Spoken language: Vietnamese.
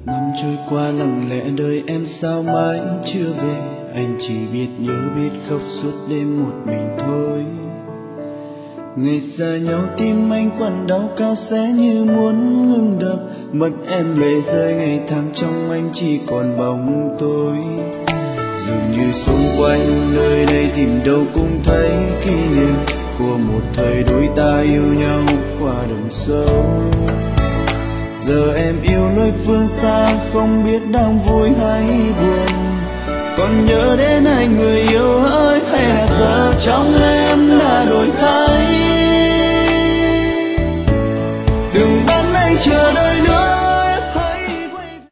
Năm trôi qua lặng lẽ đời em sao mãi chưa về. Anh chỉ biết nhớ biết khóc suốt đêm một mình thôi. Ngày xa nhau tim anh quặn đau cao xé như muốn ngừng đập. Mất em lệ rơi ngày tháng trong anh chỉ còn bóng tối. Dường như xung quanh nơi đây tìm đâu cũng thấy kỷ niệm của một thời đôi ta yêu nhau qua đồng sâu. Giờ em yêu nơi phương xa không biết đang vui hay buồn. Còn nhớ đến anh người yêu hỡi hay là giờ trong em đã đổi thay.